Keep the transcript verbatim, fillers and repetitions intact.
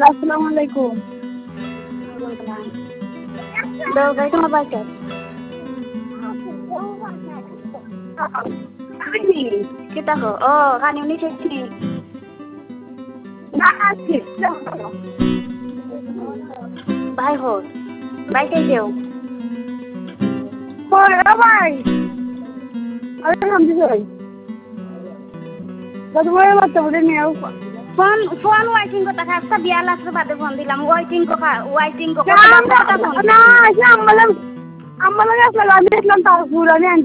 আসসালামু আলাইকুম। দাও গাই তোমার বাইকে kita ko oh kan ini sini না আছে bye ho bye kai deu কই রে ভাই আরে নাম দিছই কত বড় বাচ্চা বলে নিও phone phone waiting ko taka sa biya las ke bade phone dilam waiting ko ka waiting ko না না আমলা আমলা আসলে আমি দেখলাম তার পুরানি